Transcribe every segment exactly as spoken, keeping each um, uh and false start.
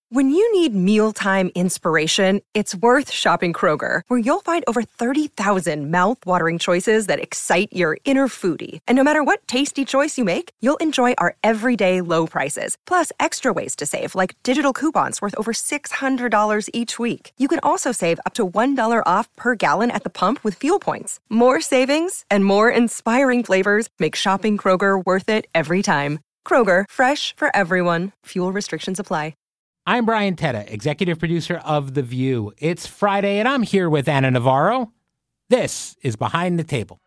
When you need mealtime inspiration, it's worth shopping Kroger, where you'll find over thirty thousand mouth-watering choices that excite your inner foodie. And no matter what tasty choice you make, you'll enjoy our everyday low prices, plus extra ways to save, like digital coupons worth over six hundred dollars each week. You can also save up to one dollar off per gallon at the pump with fuel points. More savings and more inspiring flavors make shopping Kroger worth it every time. Kroger, fresh for everyone. Fuel restrictions apply. I'm Brian Tetta, executive producer of The View. It's Friday, and I'm here with Ana Navarro. This is Behind the Table.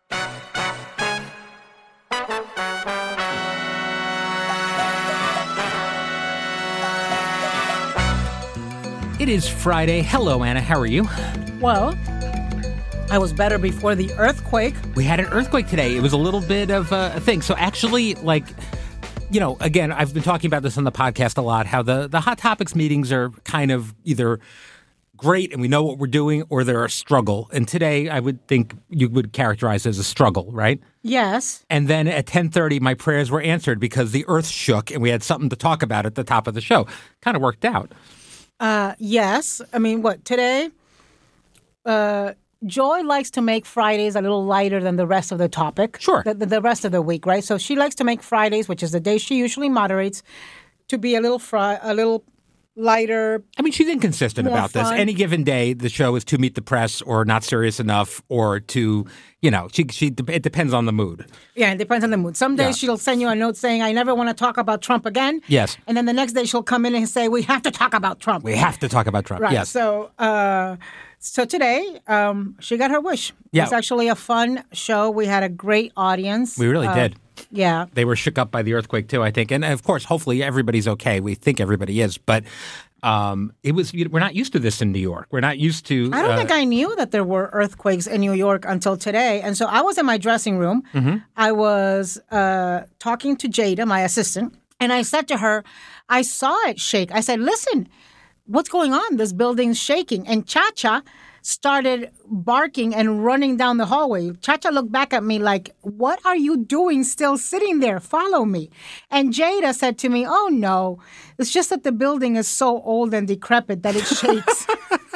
It is Friday. Hello, Anna. How are you? Well, I was better before the earthquake. We had an earthquake today. It was a little bit of a thing. So actually, like... You know, again, I've been talking about this on the podcast a lot, how the, the Hot Topics meetings are kind of either great and we know what we're doing, or they're a struggle. And today, I would think you would characterize as a struggle, right? Yes. And then at ten thirty, my prayers were answered because the earth shook and we had something to talk about at the top of the show. Kind of worked out. Uh, yes. I mean, what, today? Uh, Joy likes to make Fridays a little lighter than the rest of the topic. Sure. The, the, the rest of the week, right? So she likes to make Fridays, which is the day she usually moderates, to be a little fri- a little lighter. I mean, she's inconsistent about fun. this. Any given day, the show is to meet the press or not serious enough or to, you know, she she it depends on the mood. Yeah, it depends on the mood. Some days Yeah. she'll send you a note saying, I never want to talk about Trump again. Yes. And then the next day she'll come in and say, we have to talk about Trump. We have to talk about Trump. Right. Yes. So, uh, so today, um, she got her wish. Yeah. It was actually a fun show. We had a great audience. We really Uh, did. Yeah. They were shook up by the earthquake, too, I think. And, of course, hopefully everybody's okay. We think everybody is. But um, it was we're not used to this in New York. We're not used to... I don't uh, think I knew that there were earthquakes in New York until today. And so I was in my dressing room. Mm-hmm. I was uh, talking to Jada, my assistant, and I said to her, I saw it shake. I said, listen, what's going on? This building's shaking. And Cha-Cha started barking and running down the hallway. Cha-Cha looked back at me like, what are you doing still sitting there? Follow me. And Jada said to me, oh, no, it's just that the building is so old and decrepit that it shakes.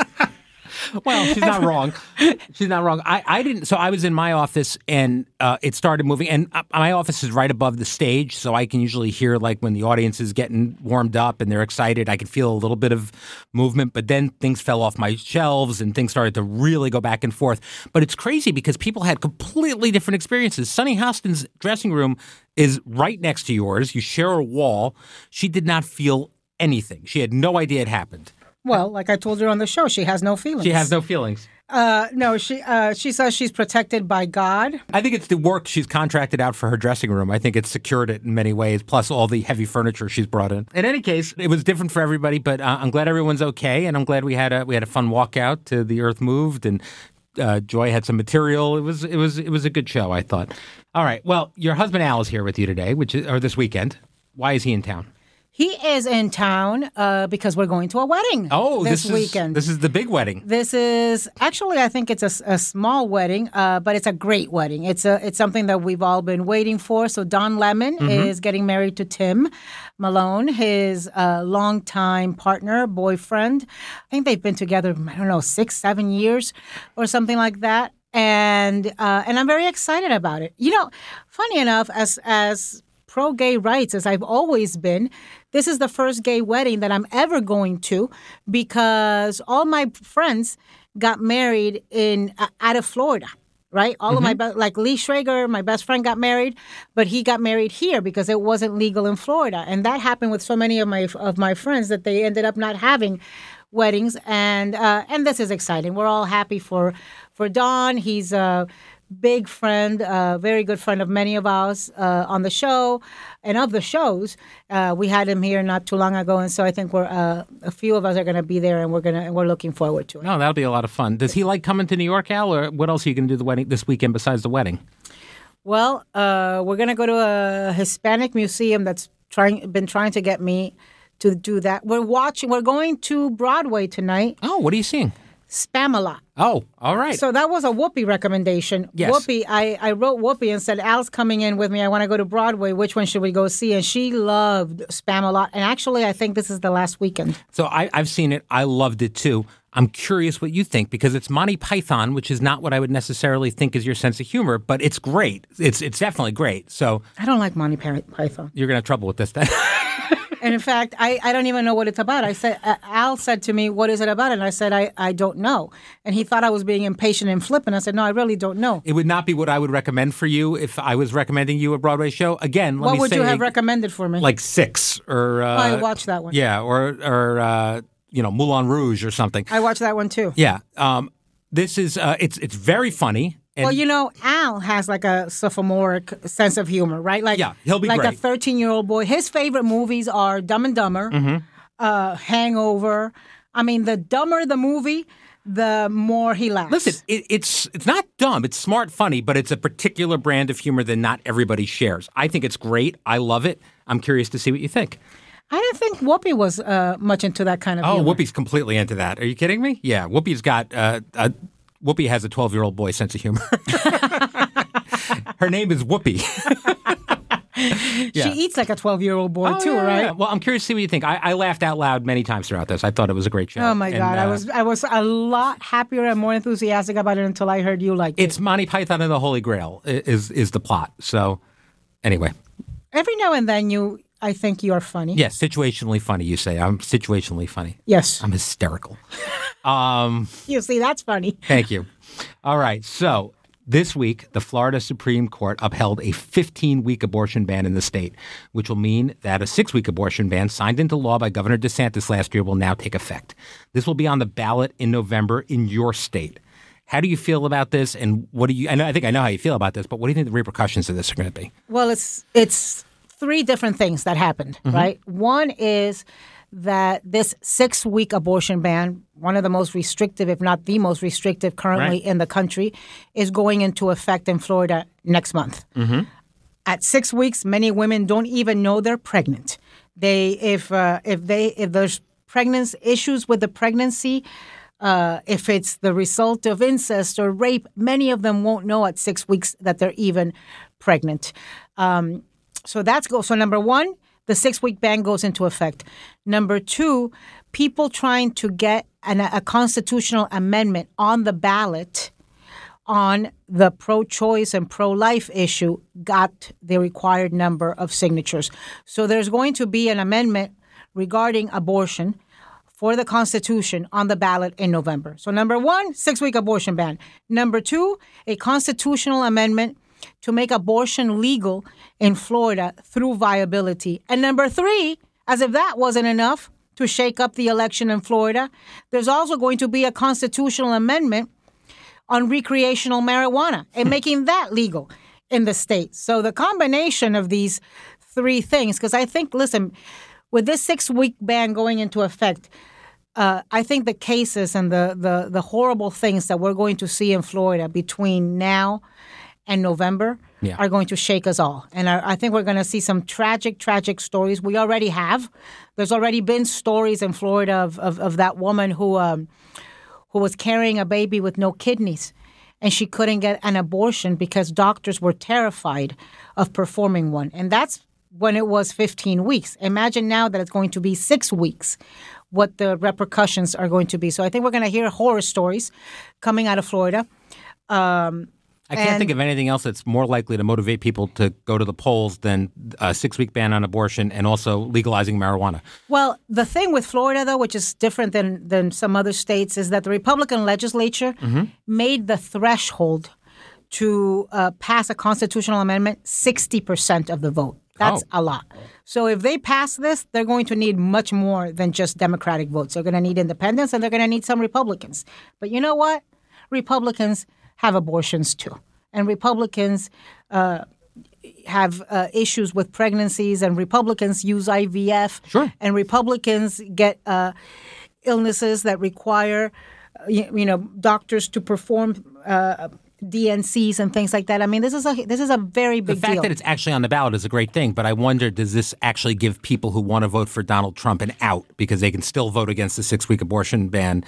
Well, she's not wrong. She's not wrong. I, I didn't. So I was in my office and uh, it started moving. And uh, my office is right above the stage, so I can usually hear like when the audience is getting warmed up and they're excited. I can feel a little bit of movement. But then things fell off my shelves and things started to really go back and forth. But it's crazy because people had completely different experiences. Sunny Hostin's dressing room is right next to yours. You share a wall. She did not feel anything. She had no idea it happened. Well, like I told her on the show, she has no feelings. She has no feelings. Uh, no, she uh, she says she's protected by God. I think it's the work she's contracted out for her dressing room. I think it's secured it in many ways, plus all the heavy furniture she's brought in. In any case, it was different for everybody, but uh, I'm glad everyone's okay, and I'm glad we had a we had a fun walkout to The Earth Moved, and uh, Joy had some material. It was it was it was a good show, I thought. All right, well, your husband Al is here with you today, which is, or this weekend. Why is he in town? He is in town uh, because we're going to a wedding Oh, this, this, weekend. is this is the big wedding. This is actually, I think it's a, a small wedding, uh, but it's a great wedding. It's a it's something that we've all been waiting for. So Don Lemon Mm-hmm. is getting married to Tim Malone, his uh, longtime partner, boyfriend. I think they've been together, I don't know, six, seven years or something like that. And uh, and I'm very excited about it. You know, funny enough, as as pro-gay rights as I've always been, this is the first gay wedding that I'm ever going to because all my friends got married in uh, out of Florida, right? All mm-hmm. of my, be- like Lee Schrager, my best friend got married, but he got married here because it wasn't legal in Florida. And that happened with so many of my of my friends that they ended up not having weddings. And uh, and this is exciting. We're all happy for, for Don. He's a uh, big friend, a uh, very good friend of many of us uh, on the show and of the shows. Uh, we had him here not too long ago, and so I think we're uh, a few of us are going to be there, and we're gonna and we're looking forward to it. No, that'll be a lot of fun. Does he like coming to New York, Al, or what else are you going to do the wedding this weekend besides the wedding? Well, uh, we're going to go to a Hispanic museum that's trying been trying to get me to do that. We're watching. We're going to Broadway tonight. Oh, what are you seeing? Spamalot. Oh, all right. So that was a Whoopi recommendation. Yes. Whoopi, I, I wrote Whoopi and said, Al's coming in with me. I want to go to Broadway. Which one should we go see? And she loved Spamalot. And actually, I think this is the last weekend. So I, I've seen it. I loved it too. I'm curious what you think because it's Monty Python, which is not what I would necessarily think is your sense of humor, but it's great. It's it's definitely great. So I don't like Monty Python. You're going to have trouble with this then. And in fact, I, I don't even know what it's about. I said, uh, Al said to me, what is it about? And I said, I, I don't know. And he thought I was being impatient and flippant. I said, no, I really don't know. It would not be what I would recommend for you if I was recommending you a Broadway show. Again, let what me would say, you have recommended for me? Like Six or... Uh, oh, I watched that one. Yeah, or, or uh, you know, Moulin Rouge or something. I watched that one too. Yeah. Um, this is, uh, it's it's very funny. And well, you know, Al has like a sophomoric sense of humor, right? Like, yeah, he'll be like great. a thirteen-year-old boy. His favorite movies are Dumb and Dumber, mm-hmm. uh, Hangover. I mean, the dumber the movie, the more he laughs. Listen, it, it's it's not dumb. It's smart, funny, but it's a particular brand of humor that not everybody shares. I think it's great. I love it. I'm curious to see what you think. I didn't think Whoopi was uh, much into that kind of oh, humor. Oh, Whoopi's completely into that. Are you kidding me? Yeah, Whoopi's got... Uh, a, Whoopi has a twelve-year-old boy sense of humor. Her name is Whoopi. Yeah. She eats like a twelve-year-old boy, oh, too, yeah, right? Yeah. Well, I'm curious to see what you think. I, I laughed out loud many times throughout this. I thought it was a great show. Oh, my and, God. Uh, I was I was a lot happier and more enthusiastic about it until I heard you liked it. It's Monty Python and the Holy Grail is is the plot. So, anyway. Every now and then, you, I think you are funny. Yes, situationally funny, you say. I'm situationally funny. Yes. I'm hysterical. um, you see, that's funny. Thank you. All right. So this week, the Florida Supreme Court upheld a fifteen-week abortion ban in the state, which will mean that a six-week abortion ban signed into law by Governor DeSantis last year will now take effect. This will be on the ballot in November in your state. How do you feel about this? And what do you, I know, I think I know how you feel about this, but what do you think the repercussions of this are going to be? Well, it's, it's three different things that happened, mm-hmm. right? One is that this six-week abortion ban, one of the most restrictive, if not the most restrictive currently right. in the country, is going into effect in Florida next month. Mm-hmm. At six weeks, many women don't even know they're pregnant. They, if uh, if they if there's pregnancy issues with the pregnancy, uh, if it's the result of incest or rape, many of them won't know at six weeks that they're even pregnant. Um, so that's go. So number one. The six-week ban goes into effect. Number two, people trying to get an, a constitutional amendment on the ballot on the pro-choice and pro-life issue got the required number of signatures. So there's going to be an amendment regarding abortion for the Constitution on the ballot in November. So number one, six-week abortion ban. Number two, a constitutional amendment to make abortion legal in Florida through viability. And number three, as if that wasn't enough to shake up the election in Florida, there's also going to be a constitutional amendment on recreational marijuana and making that legal in the state. So the combination of these three things, because I think, listen, with this six-week ban going into effect, uh, I think the cases and the, the, the horrible things that we're going to see in Florida between now and November yeah. are going to shake us all. And I, I think we're going to see some tragic, tragic stories. We already have. There's already been stories in Florida of, of, of that woman who um, who was carrying a baby with no kidneys, and she couldn't get an abortion because doctors were terrified of performing one. And that's when it was fifteen weeks. Imagine now that it's going to be six weeks, what the repercussions are going to be. So I think we're going to hear horror stories coming out of Florida. Um I can't and, think of anything else that's more likely to motivate people to go to the polls than a six-week ban on abortion and also legalizing marijuana. Well, the thing with Florida, though, which is different than, than some other states, is that the Republican legislature mm-hmm. made the threshold to uh, pass a constitutional amendment sixty percent of the vote. That's oh. a lot. So if they pass this, they're going to need much more than just Democratic votes. They're going to need independents, and they're going to need some Republicans. But you know what? Republicans have abortions too. And Republicans uh, have uh, issues with pregnancies, and Republicans use I V F. Sure. And Republicans get uh, illnesses that require, uh, you, you know, doctors to perform uh, D N Cs and things like that. I mean, this is a this is a very big deal. The fact deal. that it's actually on the ballot is a great thing, but I wonder, does this actually give people who want to vote for Donald Trump an out because they can still vote against the six-week abortion ban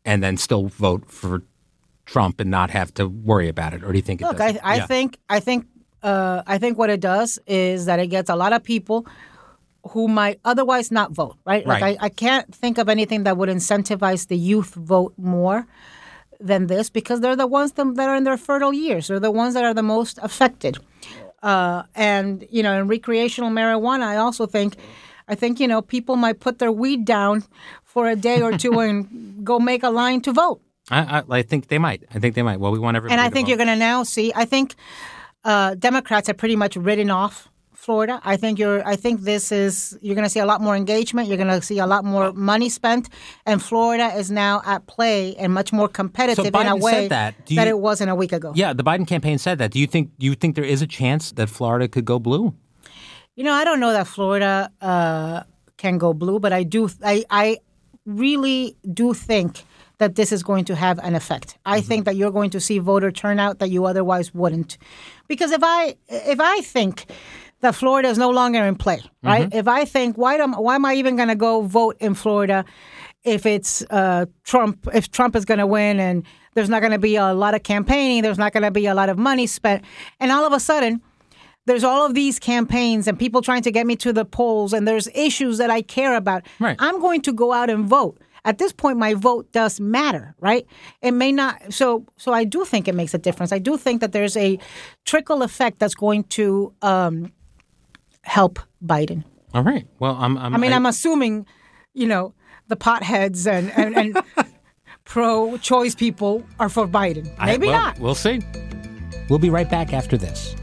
and then still vote for Trump and not have to worry about it? Or do you think it Look, does? I, I yeah. think I think uh, I think what it does is that it gets a lot of people who might otherwise not vote, right? Like Right. I, I can't think of anything that would incentivize the youth vote more than this, because they're the ones that are in their fertile years. They're the ones that are the most affected. Uh, and, you know, in recreational marijuana, I also think, I think, you know, people might put their weed down for a day or two and go make a line to vote. I, I, I think they might. I think they might. Well, we want everybody And I to think vote. you're going to now see, I think uh, Democrats have pretty much written off Florida. I think you're. I think this is. You're going to see a lot more engagement. You're going to see a lot more money spent, and Florida is now at play and much more competitive So in a Biden way said that. Do that you- it wasn't a week ago. Yeah, the Biden campaign said that. Do you think do you think there is a chance that Florida could go blue? You know, I don't know that Florida uh, can go blue, but I do. I, I really do think that this is going to have an effect. I Mm-hmm. think that you're going to see voter turnout that you otherwise wouldn't, because if I if I think that Florida is no longer in play, right? Mm-hmm. If I think why am why am I even going to go vote in Florida if it's uh, Trump? If Trump is going to win and there's not going to be a lot of campaigning, there's not going to be a lot of money spent, and all of a sudden there's all of these campaigns and people trying to get me to the polls, and there's issues that I care about. Right. I'm going to go out and vote. At this point, my vote does matter, right? It may not. So, so I do think it makes a difference. I do think that there's a trickle effect that's going to um, help Biden. All right. Well, I'm. I'm I mean, I, I'm assuming, you know, the potheads and and, and pro-choice people are for Biden. I- Maybe well, not. We'll see. We'll be right back after this.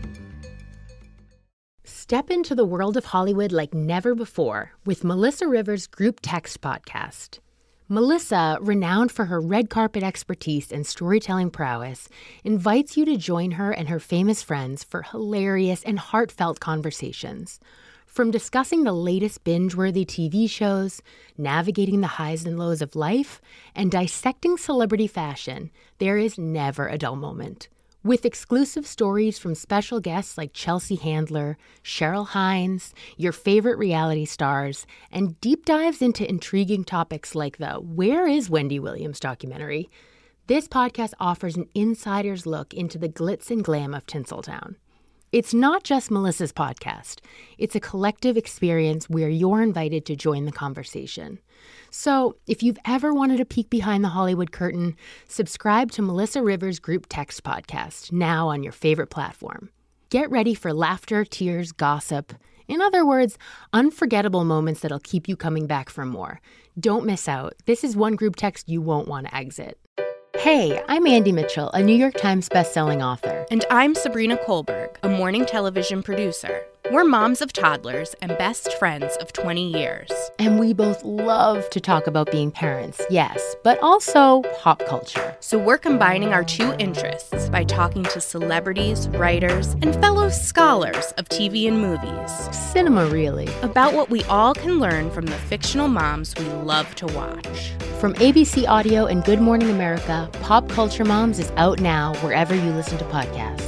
Step into the world of Hollywood like never before with Melissa Rivers' Group Text podcast. Melissa, renowned for her red carpet expertise and storytelling prowess, invites you to join her and her famous friends for hilarious and heartfelt conversations. From discussing the latest binge-worthy T V shows, navigating the highs and lows of life, and dissecting celebrity fashion, there is never a dull moment. With exclusive stories from special guests like Chelsea Handler, Cheryl Hines, your favorite reality stars, and deep dives into intriguing topics like the Where is Wendy Williams documentary, this podcast offers an insider's look into the glitz and glam of Tinseltown. It's not just Melissa's podcast. It's a collective experience where you're invited to join the conversation. So if you've ever wanted a peek behind the Hollywood curtain, subscribe to Melissa Rivers' Group Text podcast now on your favorite platform. Get ready for laughter, tears, gossip. In other words, unforgettable moments that'll keep you coming back for more. Don't miss out. This is one group text you won't want to exit. Hey, I'm Andy Mitchell, a New York Times bestselling author. And I'm Sabrina Kohlberg, a morning television producer. We're moms of toddlers and best friends of twenty years. And we both love to talk about being parents, yes, but also pop culture. So we're combining our two interests by talking to celebrities, writers, and fellow scholars of T V and movies Cinema, really. about what we all can learn from the fictional moms we love to watch. From A B C Audio and Good Morning America, Pop Culture Moms is out now wherever you listen to podcasts.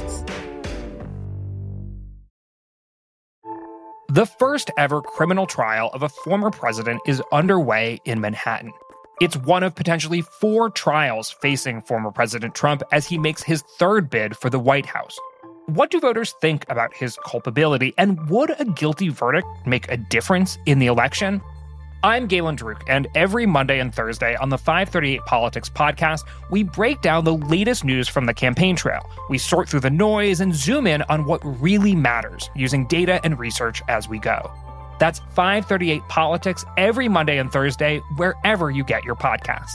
The first ever criminal trial of a former president is underway in Manhattan. It's one of potentially four trials facing former President Trump as he makes his third bid for the White House. What do voters think about his culpability, and would a guilty verdict make a difference in the election? I'm Galen Druk, and every Monday and Thursday on the five thirty-eight Politics podcast, we break down the latest news from the campaign trail. We sort through the noise and zoom in on what really matters, using data and research as we go. That's five thirty-eight Politics every Monday and Thursday, wherever you get your podcasts.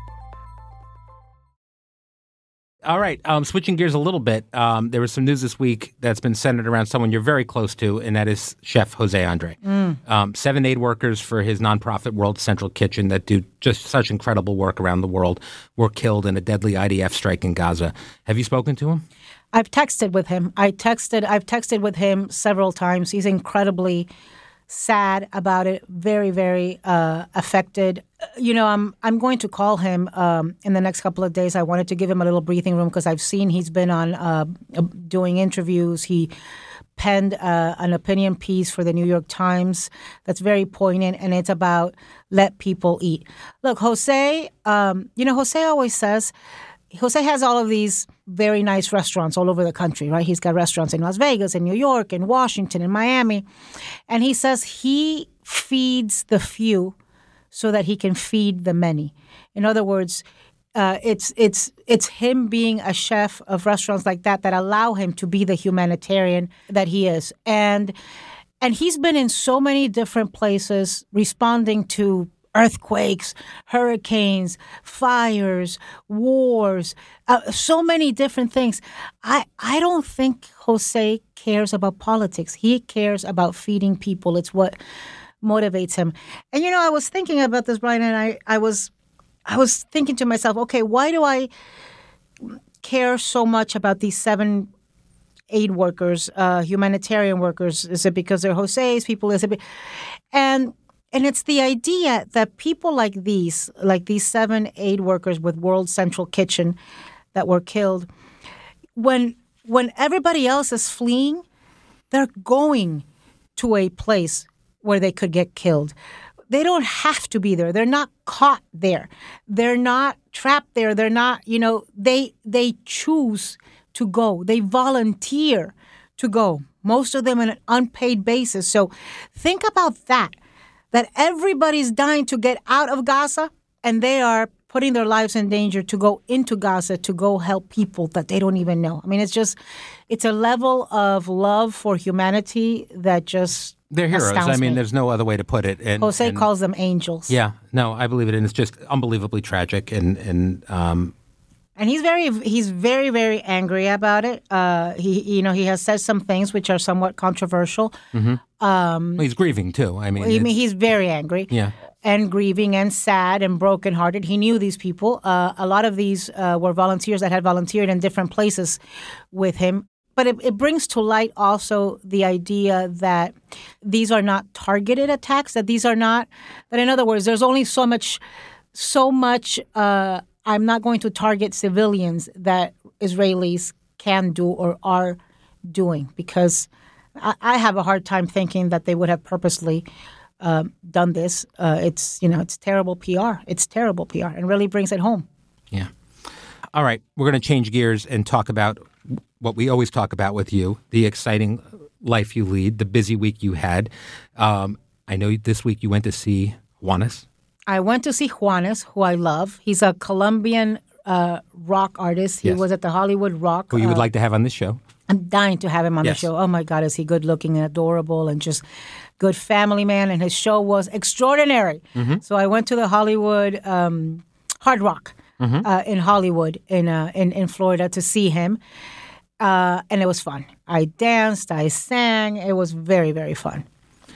All right, um, switching gears a little bit, um, there was some news this week that's been centered around someone you're very close to, and that is Chef Jose Andre. Mm. Um, seven aid workers for his nonprofit World Central Kitchen that do just such incredible work around the world were killed in a deadly I D F strike in Gaza. Have you spoken to him? I've texted with him. I texted. I've texted with him several times. He's incredibly sad about it. Very, very uh, affected. You know, I'm I'm going to call him um, in the next couple of days. I wanted to give him a little breathing room because I've seen he's been on uh, doing interviews. He penned uh, an opinion piece for the New York Times that's very poignant, and it's about let people eat. Look, Jose, um, you know, Jose always says, Jose has all of these very nice restaurants all over the country, right? He's got restaurants in Las Vegas, in New York, in Washington, in Miami. And he says he feeds the few so that he can feed the many. In other words, uh, it's it's it's him being a chef of restaurants like that that allow him to be the humanitarian that he is. And and he's been in so many different places responding to earthquakes, hurricanes, fires, wars, uh, so many different things. I, I don't think Jose cares about politics. He cares about feeding people. It's what motivates him. And, you know, I was thinking about this, Brian, and I, I was I was thinking to myself, okay, why do I care so much about these seven aid workers, uh, humanitarian workers? Is it because they're Jose's people? Is it be- and And it's the idea that people like these, like these seven aid workers with World Central Kitchen that were killed, when when everybody else is fleeing, they're going to a place where they could get killed. They don't have to be there. They're not caught there. They're not trapped there. They're not, you know, they they choose to go. They volunteer to go, most of them on an unpaid basis. So think about that. That everybody's dying to get out of Gaza, and they are putting their lives in danger to go into Gaza to go help people that they don't even know. I mean, it's just, it's a level of love for humanity that just They're heroes. astounds I mean, me. there's no other way to put it. And, Jose and, calls them angels. Yeah, no, I believe it, and it's just unbelievably tragic. And and um, And he's very, he's very, very angry about it. Uh, he, you know, he has said some things which are somewhat controversial. mm-hmm. um, well, he's grieving too. I mean, I mean, it's- he's very angry. yeah. And grieving and sad and brokenhearted. He knew these people. Uh, a lot of these uh, were volunteers that had volunteered in different places with him. But it, it brings to light also the idea that these are not targeted attacks, that these are not, that in other words, there's only so much, so much, uh, I'm not going to target civilians that Israelis can do or are doing, because I, I have a hard time thinking that they would have purposely um, done this. Uh, it's, you know, it's terrible P R. It's terrible P R, and really brings it home. Yeah. All right. We're going to change gears and talk about what we always talk about with you, the exciting life you lead, the busy week you had. Um, I know this week you went to see Juanes. I went to see Juanes, who I love. He's a Colombian uh, rock artist. He Yes. was at the Hollywood Rock. Who you would uh, like to have on this show. I'm dying to have him on Yes. the show. Oh, my God, is he good looking and adorable and just good family man. And his show was extraordinary. Mm-hmm. So I went to the Hollywood um, Hard Rock Mm-hmm. uh, in Hollywood in, uh, in in Florida to see him. Uh, and it was fun. I danced, I sang. It was very, very fun.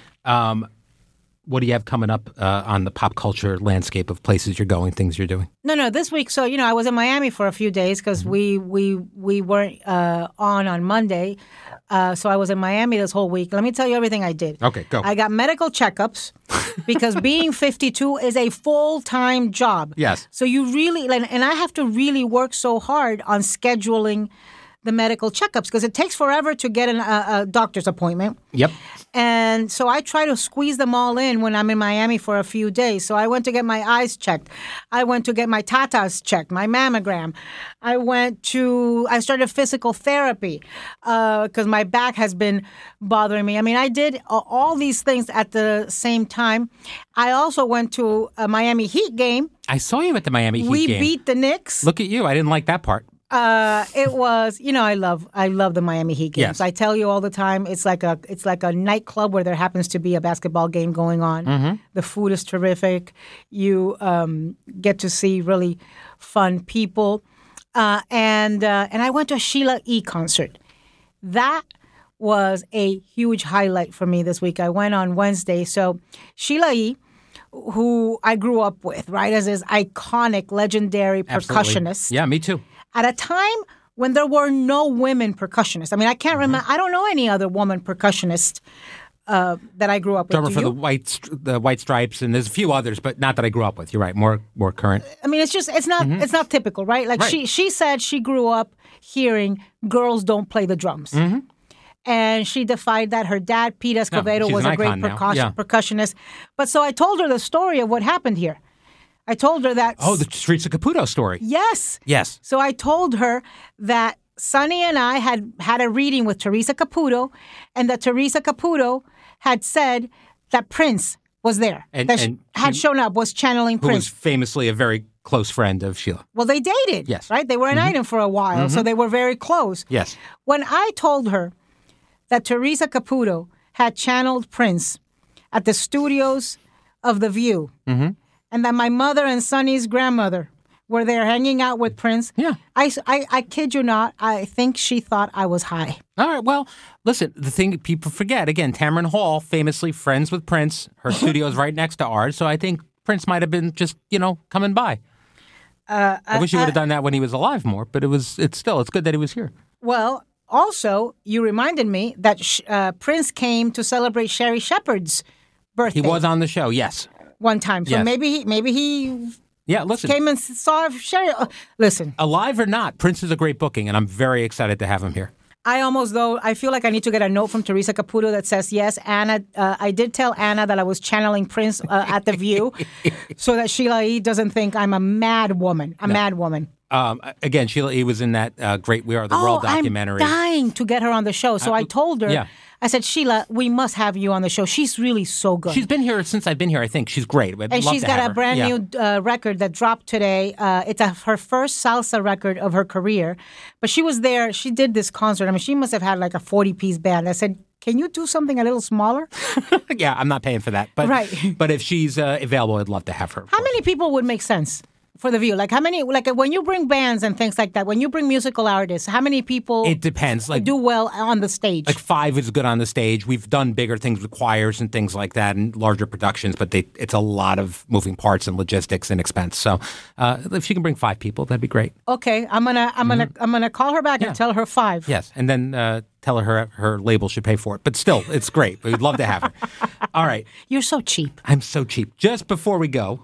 Um, what do you have coming up uh, on the pop culture landscape of places you're going, things you're doing? No, no. This week, so you know, I was in Miami for a few days because Mm-hmm. we we we weren't uh, on on Monday, uh, so I was in Miami this whole week. Let me tell you everything I did. Okay, go. I got medical checkups because being fifty-two is a full time job. Yes. So you really, and, and I have to really work so hard on scheduling the medical checkups because it takes forever to get an, a, a doctor's appointment. Yep. And so I try to squeeze them all in when I'm in Miami for a few days. So I went to get my eyes checked. I went to get my tatas checked, my mammogram. I went to, I started physical therapy because uh, my back has been bothering me. I mean, I did uh, all these things at the same time. I also went to a Miami Heat game. I saw you at the Miami Heat we game. beat the Knicks. Look at you. I didn't like that part. Uh, it was, you know, I love, I love the Miami Heat games. Yes. I tell you all the time, it's like a, it's like a nightclub where there happens to be a basketball game going on. Mm-hmm. The food is terrific. You um, get to see really fun people, uh, and uh, and I went to a Sheila E. concert. That was a huge highlight for me this week. I went on Wednesday. So Sheila E., who I grew up with, right, as this iconic, legendary Absolutely. percussionist. Yeah, me too. At a time when there were no women percussionists. I mean, I can't Mm-hmm. remember. I don't know any other woman percussionist uh, that I grew up with. Drummer Do for you? the White Str- the White Stripes, and there's a few others, but not that I grew up with. You're right. More more current. I mean, it's just it's not it's not typical, right? Like Mm-hmm. Right. she she said she grew up hearing girls don't play the drums. Mm-hmm. And she defied that. Her dad, Pete Escovedo, she's was an a great icon now. percussion, Yeah. percussionist. But so I told her the story of what happened here. I told her that... Oh, the Teresa Caputo story. Yes. Yes. So I told her that Sonny and I had had a reading with Teresa Caputo, and that Teresa Caputo had said that Prince was there, And- that and had she- shown up, was channeling Who Prince. was famously a very close friend of Sheila. Well, they dated. Yes. Right? They were an item for a while, so they were very close. Yes. When I told her that Teresa Caputo had channeled Prince at the studios of The View, Mm-hmm. and that my mother and Sonny's grandmother were there hanging out with Prince, Yeah. I, I, I kid you not, I think she thought I was high. All right. Well, listen, the thing people forget, again, Tamron Hall, famously friends with Prince. Her studio is right next to ours. So I think Prince might have been just, you know, coming by. Uh, I wish he would have done that when he was alive more, but it was, it's still, it's good that he was here. Well, also, you reminded me that sh- uh, Prince came to celebrate Sherry Shepherd's birthday He was on the show, yes. one time. So Yes. maybe he, maybe he Yeah, listen, came and saw Sherry. Uh, listen, alive or not, Prince is a great booking, and I'm very excited to have him here. I almost, though, I feel like I need to get a note from Teresa Caputo that says, yes, Anna, uh, I did tell Anna that I was channeling Prince uh, at The View so that Sheila E. doesn't think I'm a mad woman, a mad woman. Um, again, Sheila E. was in that uh, great We Are the World oh, documentary. I'm dying to get her on the show. So I, told her, yeah. I said, Sheila, we must have you on the show. She's really so good. She's been here since I've been here, I think. She's great. I'd and love she's to got have a her. brand Yeah. new uh, record that dropped today. Uh, it's a, her first salsa record of her career. But she was there. She did this concert. I mean, she must have had like a forty-piece band. I said, can you do something a little smaller? Yeah, I'm not paying for that. But, Right. but if she's uh, available, I'd love to have her. of How course. many people would make sense for The View? Like how many, like when you bring bands and things like that, when you bring musical artists, how many people It depends. Like do well on the stage? Like five is good on the stage. We've done bigger things with choirs and things like that and larger productions, but they, it's a lot of moving parts and logistics and expense. So uh, if she can bring five people, that'd be great. Okay, I'm gonna, I'm gonna, I'm gonna call her back Yeah. and tell her five. Yes, and then uh, tell her, her her label should pay for it. But still, it's great. We'd love to have her. All right. You're so cheap. I'm so cheap. Just before we go,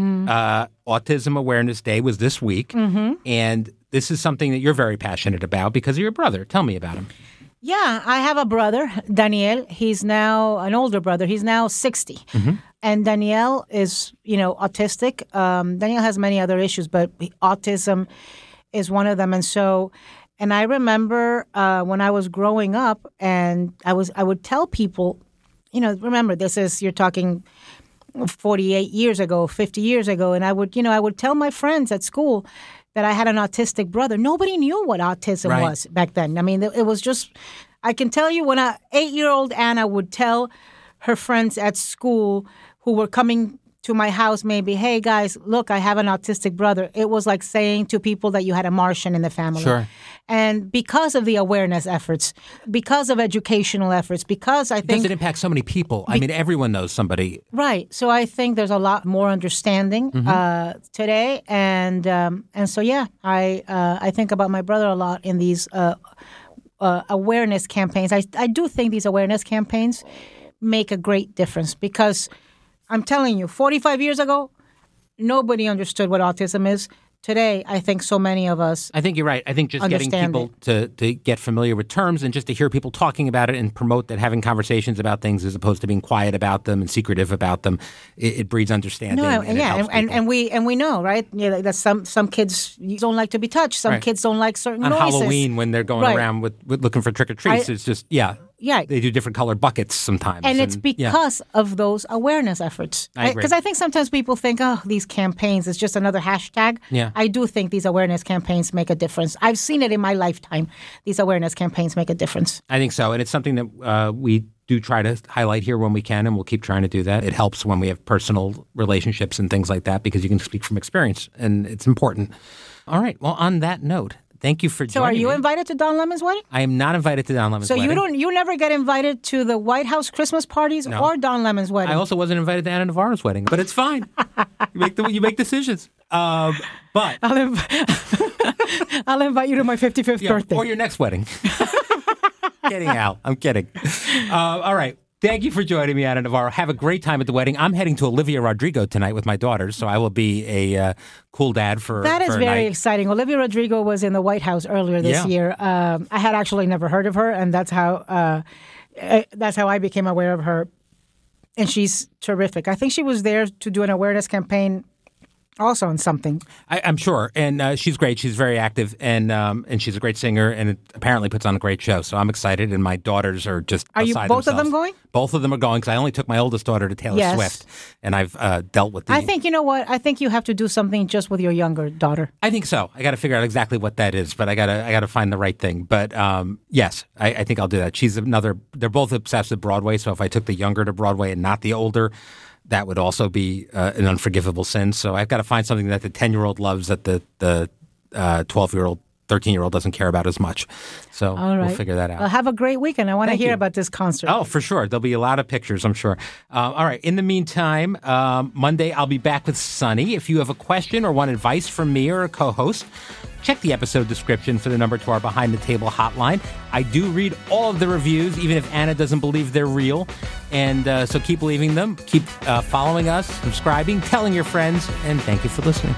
uh, Autism Awareness Day was this week, Mm-hmm. and this is something that you're very passionate about because of your brother. Tell me about him. Yeah, I have a brother, Daniel. He's now an older brother. He's now sixty. And Daniel is, you know, autistic. Um, Daniel has many other issues, but autism is one of them. And so, and I remember uh, when I was growing up, and I was, I would tell people, you know, remember this is you're talking forty-eight years ago, fifty years ago, and I would, you know, I would tell my friends at school that I had an autistic brother. Nobody knew what autism Right. was back then. I mean, it was just, I can tell you when a eight-year-old Anna would tell her friends at school who were coming to my house maybe, hey guys, look, I have an autistic brother. It was like saying to people that you had a Martian in the family. Sure. And because of the awareness efforts, because of educational efforts, because I Because think it impacts so many people. I mean, everyone knows somebody. right. So I think there's a lot more understanding uh, today, and um, and so yeah, I uh, I think about my brother a lot in these uh, uh, awareness campaigns. I I do think these awareness campaigns make a great difference because I'm telling you, forty-five years ago, nobody understood what autism is. Today, I think so many of us. I think you're right. I think just getting Understand people to, to get familiar with terms and just to hear people talking about it and promote that having conversations about things as opposed to being quiet about them and secretive about them, it, it breeds understanding. No, and it yeah, helps and, and, people. and we and we know, right? Yeah, like that some some kids don't like to be touched. Some Right. kids don't like certain on noises. Halloween when they're going Right. around with, with looking for trick or treats, I- it's just yeah, Yeah. they do different colored buckets sometimes, And it's yeah. because of those awareness efforts. I agree. Because I, think sometimes people think, oh, these campaigns is just another hashtag. Yeah. I do think these awareness campaigns make a difference. I've seen it in my lifetime. These awareness campaigns make a difference. I think so, and it's something that uh, we do try to highlight here when we can, and we'll keep trying to do that. It helps when we have personal relationships and things like that because you can speak from experience, and it's important. All right. Well, on that note, thank you for So joining are you me. invited to Don Lemon's wedding? I am not invited to Don Lemon's So wedding. you don't you never get invited to the White House Christmas parties No. or Don Lemon's wedding? I also wasn't invited to Anna Navarro's wedding, but it's fine. you make the you make decisions. Um, but I'll, inv- I'll invite you to my fifty-fifth yeah, birthday. or your next wedding. Kidding, Al. I'm kidding. Uh, all right. Thank you for joining me, Ana Navarro. Have a great time at the wedding. I'm heading to Olivia Rodrigo tonight with my daughters, so I will be a uh, cool dad for That is for a very night. exciting. Olivia Rodrigo was in the White House earlier this Yeah. year. Um, I had actually never heard of her, and that's how uh, uh, that's how I became aware of her. And she's terrific. I think she was there to do an awareness campaign also on something. I, I'm sure, and uh, she's great. She's very active, and um, and she's a great singer, and it apparently puts on a great show. So I'm excited, and my daughters are just Are you beside both of themselves. them going? Both of them are going because I only took my oldest daughter to Taylor Yes. Swift, and I've uh, dealt with the. I think, you know what? I think you have to do something just with your younger daughter. I think so. I got to figure out exactly what that is, but I got to I got to find the right thing. But um, yes, I, I think I'll do that. She's another. They're both obsessed with Broadway, so if I took the younger to Broadway and not the older, that would also be uh, an unforgivable sin. So I've got to find something that the ten-year-old loves that the the uh, twelve-year-old, thirteen-year-old doesn't care about as much. So All right. we'll figure that out. Well, have a great weekend. I want to Thank hear you. about this concert. Oh, for sure. There'll be a lot of pictures, I'm sure. Uh, all right. In the meantime, um, Monday I'll be back with Sunny. If you have a question or want advice from me or a co-host, check the episode description for the number to our Behind the Table hotline. I do read all of the reviews, even if Anna doesn't believe they're real. And uh, so keep leaving them. Keep uh, following us, subscribing, telling your friends, and thank you for listening.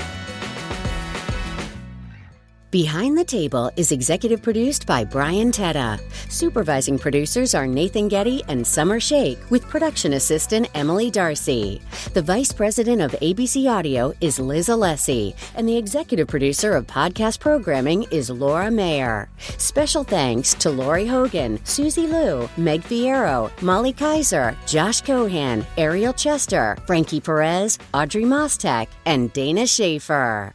Behind the Table is executive produced by Brian Tetta. Supervising producers are Nathan Getty and Summer Shake, with production assistant Emily Darcy. The vice president of A B C Audio is Liz Alessi, and the executive producer of podcast programming is Laura Mayer. Special thanks to Lori Hogan, Susie Liu, Meg Fierro, Molly Kaiser, Josh Cohan, Ariel Chester, Frankie Perez, Audrey Mostek, and Dana Schaefer.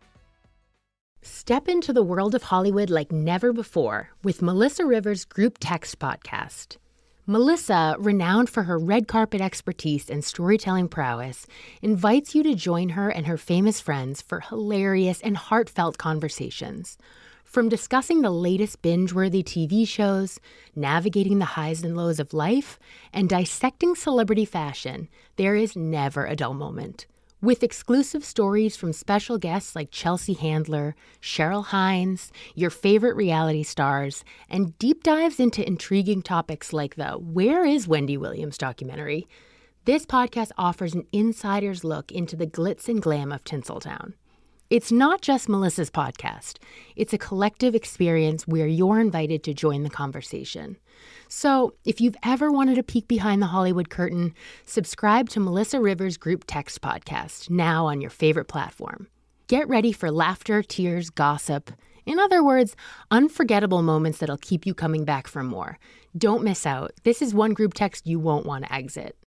Step into the world of Hollywood like never before with Melissa Rivers' Group Text podcast. Melissa, renowned for her red carpet expertise and storytelling prowess, invites you to join her and her famous friends for hilarious and heartfelt conversations. From discussing the latest binge-worthy T V shows, navigating the highs and lows of life, and dissecting celebrity fashion, there is never a dull moment. With exclusive stories from special guests like Chelsea Handler, Cheryl Hines, your favorite reality stars, and deep dives into intriguing topics like the Where is Wendy Williams documentary, this podcast offers an insider's look into the glitz and glam of Tinseltown. It's not just Melissa's podcast. It's a collective experience where you're invited to join the conversation. So if you've ever wanted a peek behind the Hollywood curtain, subscribe to Melissa Rivers' Group Text podcast, now on your favorite platform. Get ready for laughter, tears, gossip. In other words, unforgettable moments that'll keep you coming back for more. Don't miss out. This is one group text you won't want to exit.